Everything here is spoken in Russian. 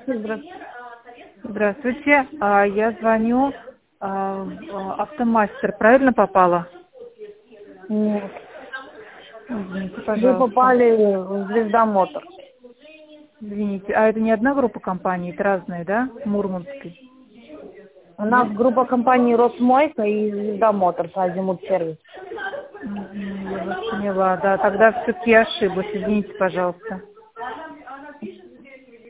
Здравствуйте. Здравствуйте. Я звоню в Автомастер. Правильно попала? Нет. Извините, Вы пожалуйста. попали в Звезда Мотор. Извините. А это не одна группа компаний, это разные, да? Мурманской. У нас Нет? группа компаний Росмойка и Звезда Мотор, Азимут сервис. Я вас поняла. Да, тогда все-таки ошиблась. Извините, пожалуйста.